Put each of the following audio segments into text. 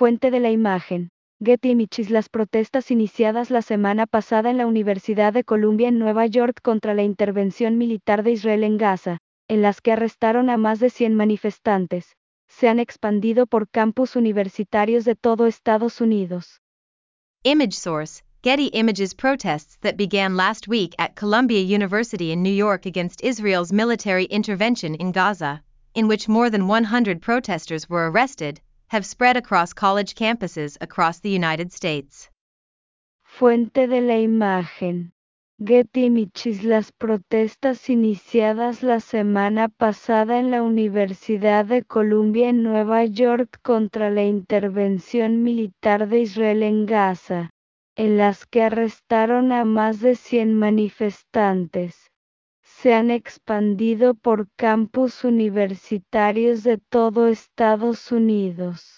Fuente de la imagen. Getty Images. Las protestas iniciadas la semana pasada en la Universidad de Columbia en Nueva York contra la intervención militar de Israel en Gaza, en las que arrestaron a más de 100 manifestantes, se han expandido por campus universitarios de todo Estados Unidos. Image source: Getty Images. Protests that began last week at Columbia University in New York against Israel's military intervention in Gaza, in which more than 100 protesters were arrested, have spread across college campuses across the United States. Fuente de la imagen. Getty Images. Las protestas iniciadas la semana pasada en la Universidad de Columbia en Nueva York contra la intervención militar de Israel en Gaza, en las que arrestaron a más de 100 manifestantes, se han expandido por campus universitarios de todo Estados Unidos.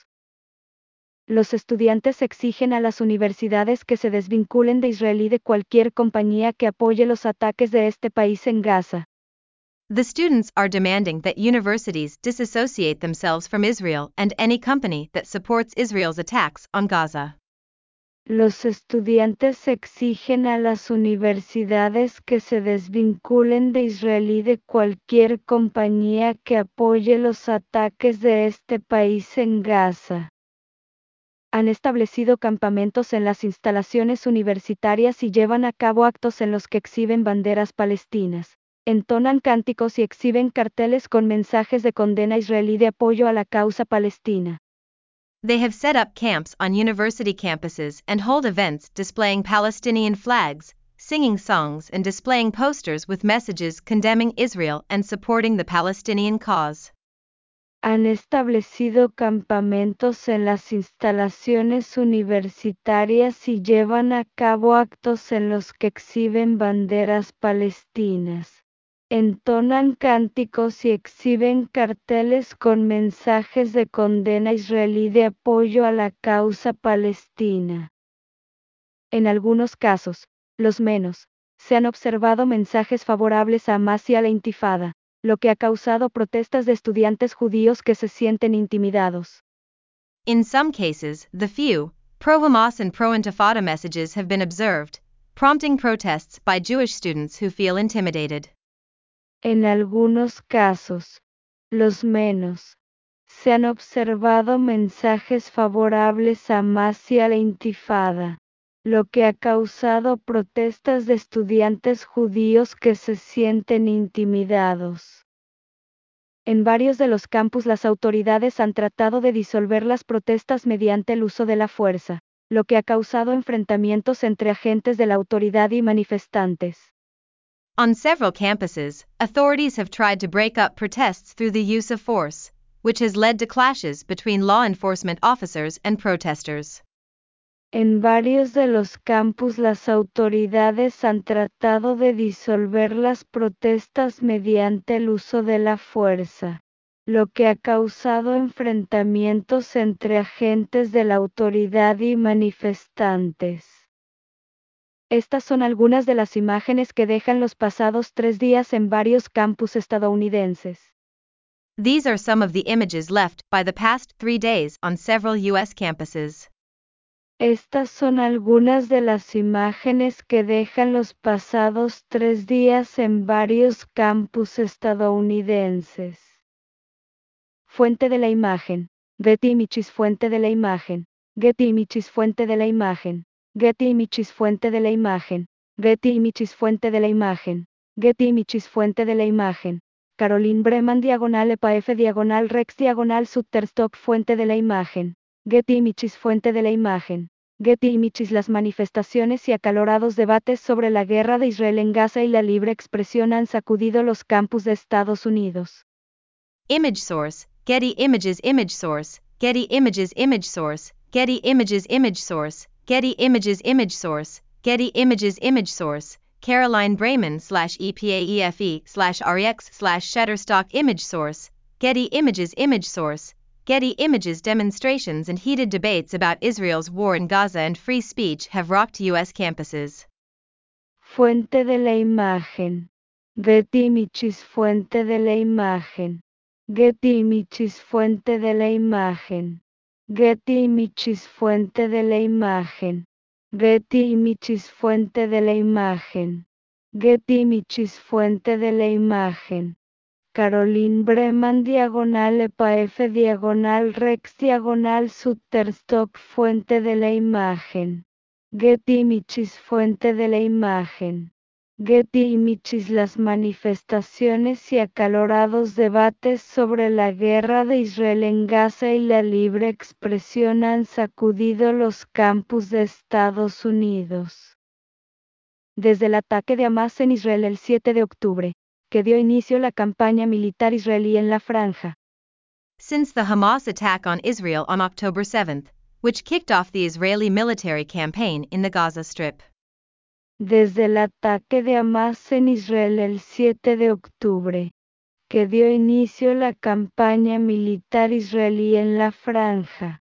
Los estudiantes exigen a las universidades que se desvinculen de Israel y de cualquier compañía que apoye los ataques de este país en Gaza. The students are demanding that universities disassociate themselves from Israel and any company that supports Israel's attacks on Gaza. Los estudiantes exigen a las universidades que se desvinculen de Israel y de cualquier compañía que apoye los ataques de este país en Gaza. Han establecido campamentos en las instalaciones universitarias y llevan a cabo actos en los que exhiben banderas palestinas, entonan cánticos y exhiben carteles con mensajes de condena a Israel y de apoyo a la causa palestina. They have set up camps on university campuses and hold events displaying Palestinian flags, singing songs and displaying posters with messages condemning Israel and supporting the Palestinian cause. Han establecido campamentos en las instalaciones universitarias y llevan a cabo actos en los que exhiben banderas palestinas, entonan cánticos y exhiben carteles con mensajes de condena a Israel y de apoyo a la causa palestina. En algunos casos, los menos, se han observado mensajes favorables a Hamas y a la Intifada, lo que ha causado protestas de estudiantes judíos que se sienten intimidados. In some cases, the few, pro-Hamas and pro-Intifada messages have been observed, prompting protests by Jewish students who feel intimidated. En algunos casos, los menos, se han observado mensajes favorables a Hamas y a la Intifada, lo que ha causado protestas de estudiantes judíos que se sienten intimidados. En varios de los campus las autoridades han tratado de disolver las protestas mediante el uso de la fuerza, lo que ha causado enfrentamientos entre agentes de la autoridad y manifestantes. On several campuses, authorities have tried to break up protests through the use of force, which has led to clashes between law enforcement officers and protesters. En varios de los campus las autoridades han tratado de disolver las protestas mediante el uso de la fuerza, lo que ha causado enfrentamientos entre agentes de la autoridad y manifestantes. Estas son algunas de las imágenes que dejan los pasados 3 días en varios campus estadounidenses. These are some of the images left by the past 3 days on several U.S. campuses. Estas son algunas de las imágenes que dejan los pasados 3 días en varios campus estadounidenses. Fuente de la imagen. Getty Images. Fuente de la imagen. Getty Images. Fuente de la imagen. Getty Images. Fuente de la imagen. Getty Images. Fuente de la imagen. Getty Images. Fuente de la imagen. Caroline Breman /EPAF Rex Shutterstock. Fuente de la imagen. Getty Images. Fuente de la imagen. Getty Images. Las manifestaciones y acalorados debates sobre la guerra de Israel en Gaza y la libre expresión han sacudido los campus de Estados Unidos. Image source: Getty Images. Image source: Getty Images. Image source: Getty Images. Image source: Getty Images. Image source: Getty Images. Image source: Caroline Breman /EPAEFE/REX Shutterstock. Image source: Getty Images. Image source: Getty Images. Demonstrations and heated debates about Israel's war in Gaza and free speech have rocked U.S. campuses. Fuente de la imagen. Getty Images. Fuente de la imagen. Getty Images. Fuente de la imagen. Getty Images fuente de la imagen. Getty Images fuente de la imagen. Getty Images fuente de la imagen. Caroline Breman /EPAF /Rex Shutterstock fuente de la imagen. Getty Images fuente de la imagen. Getty Images. Las manifestaciones y acalorados debates sobre la guerra de Israel en Gaza y la libre expresión han sacudido los campus de Estados Unidos. Desde el ataque de Hamás en Israel el 7 de octubre, que dio inicio la campaña militar israelí en la franja. Since the Hamas attack on Israel on October 7th, which kicked off the Israeli military campaign in the Gaza Strip. Desde el ataque de Hamás en Israel el 7 de octubre, que dio inicio la campaña militar israelí en la franja.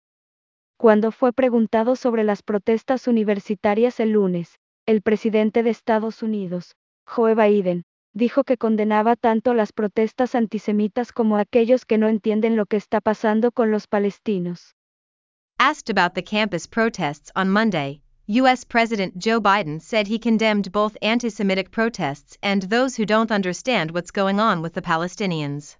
Cuando fue preguntado sobre las protestas universitarias el lunes, el presidente de Estados Unidos, Joe Biden, dijo que condenaba tanto las protestas antisemitas como aquellos que no entienden lo que está pasando con los palestinos. Asked about the campus protests on Monday, U.S. President Joe Biden said he condemned both anti-Semitic protests and those who don't understand what's going on with the Palestinians.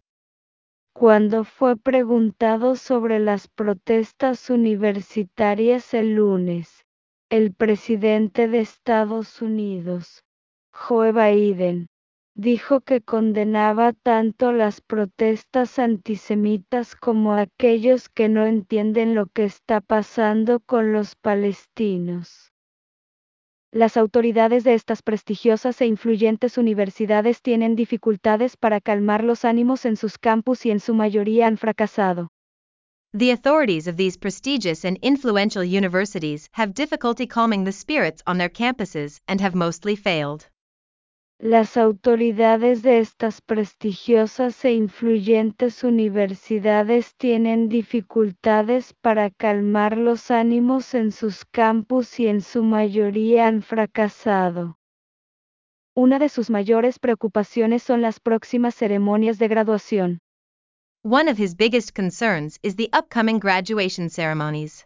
Cuando fue preguntado sobre las protestas universitarias el lunes, el presidente de Estados Unidos, Joe Biden, dijo que condenaba tanto las protestas antisemitas como aquellos que no entienden lo que está pasando con los palestinos. Las autoridades de estas prestigiosas e influyentes universidades tienen dificultades para calmar los ánimos en sus campus y en su mayoría han fracasado. The authorities of these prestigious and influential universities have difficulty calming the spirits on their campuses and have mostly failed. Las autoridades de estas prestigiosas e influyentes universidades tienen dificultades para calmar los ánimos en sus campus y en su mayoría han fracasado. Una de sus mayores preocupaciones son las próximas ceremonias de graduación. One of his biggest concerns is the upcoming graduation ceremonies.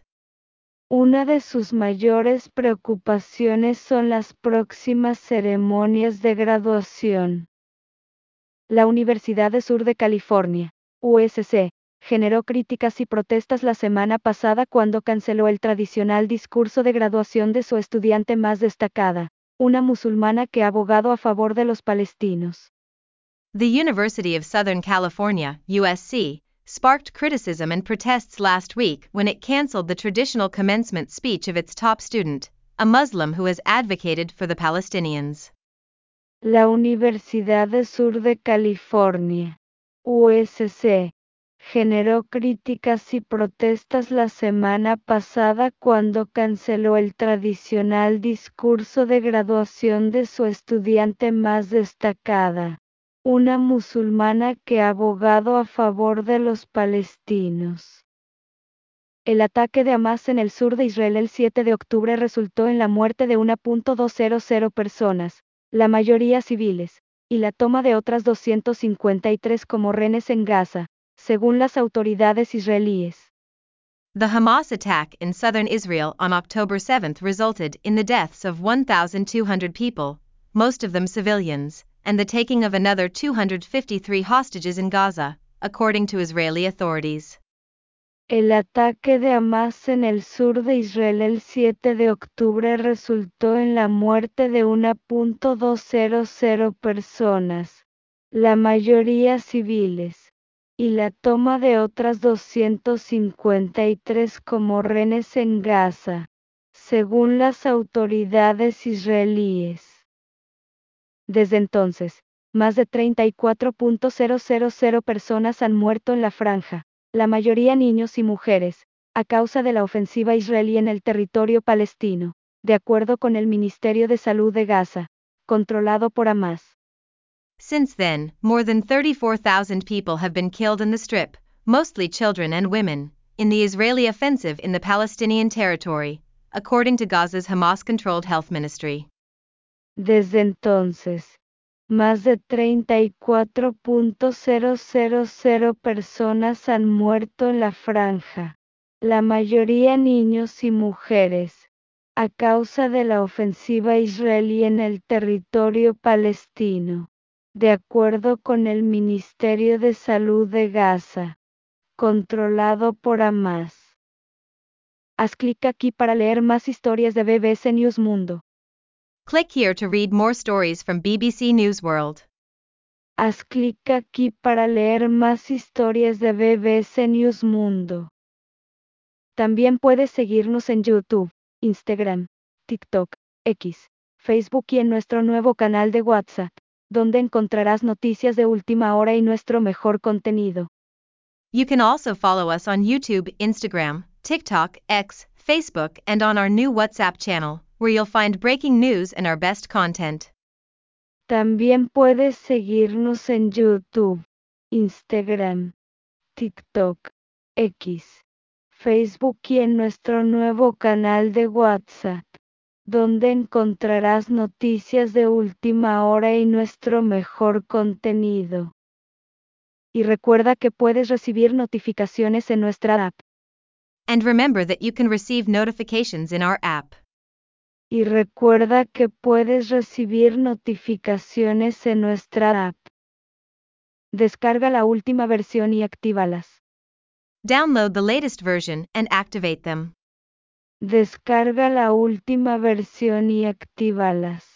Una de sus mayores preocupaciones son las próximas ceremonias de graduación. La Universidad de Sur de California, USC, generó críticas y protestas la semana pasada cuando canceló el tradicional discurso de graduación de su estudiante más destacada, una musulmana que ha abogado a favor de los palestinos. The University of Southern California, USC, sparked criticism and protests last week when it canceled the traditional commencement speech of its top student, a Muslim who has advocated for the Palestinians. La Universidad de Sur de California, USC, generó críticas y protestas la semana pasada cuando canceló el tradicional discurso de graduación de su estudiante más destacada, una musulmana que ha abogado a favor de los palestinos. El ataque de Hamás en el sur de Israel el 7 de octubre resultó en la muerte de 1.200 personas, la mayoría civiles, y la toma de otras 253 como rehenes en Gaza, según las autoridades israelíes. The Hamas attack in southern Israel on October 7th resulted in the deaths of 1,200 people, most of them civilians, and the taking of another 253 hostages in Gaza, according to Israeli authorities. El ataque de Hamás en el sur de Israel el 7 de octubre resultó en la muerte de 1.200 personas, la mayoría civiles, y la toma de otras 253 como rehenes en Gaza, según las autoridades israelíes. Desde entonces, más de 34.000 personas han muerto en la franja, la mayoría niños y mujeres, a causa de la ofensiva israelí en el territorio palestino, de acuerdo con el Ministerio de Salud de Gaza, controlado por Hamás. Since then, more than 34,000 people have been killed in the Strip, mostly children and women, in the Israeli offensive in the Palestinian territory, according to Gaza's Hamas-controlled health ministry. Desde entonces, más de 34.000 personas han muerto en la franja, la mayoría niños y mujeres, a causa de la ofensiva israelí en el territorio palestino, de acuerdo con el Ministerio de Salud de Gaza, controlado por Hamas. Haz clic aquí para leer más historias de BBC News Mundo. Click here to read more stories from BBC News World. Haz clic aquí para leer más historias de BBC News Mundo. También puedes seguirnos en YouTube, Instagram, TikTok, X, Facebook y en nuestro nuevo canal de WhatsApp, donde encontrarás noticias de última hora y nuestro mejor contenido. You can also follow us on YouTube, Instagram, TikTok, X, Facebook, and on our new WhatsApp channel, where you'll find breaking news and our best content. También puedes seguirnos en YouTube, Instagram, TikTok, X, Facebook y en nuestro nuevo canal de WhatsApp, donde encontrarás noticias de última hora y nuestro mejor contenido. Y recuerda que puedes recibir notificaciones en nuestra app. And remember that you can receive notifications in our app. Y recuerda que puedes recibir notificaciones en nuestra app. Descarga la última versión y actívalas. Download the latest version and activate them. Descarga la última versión y actívalas.